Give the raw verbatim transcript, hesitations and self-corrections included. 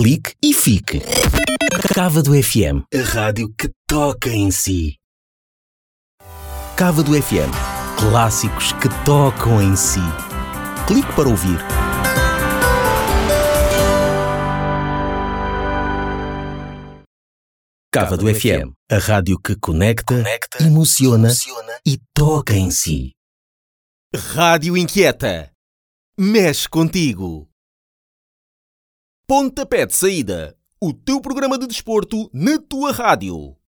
clique e fique. Cávado F M, a rádio que toca em si. Cávado F M, clássicos que tocam em si. Clique para ouvir. Cávado F M, a rádio que conecta, conecta emociona, emociona e toca em si. Rádio Inquieta. Mexe contigo. Pontapé de saída. O teu programa de desporto na tua rádio.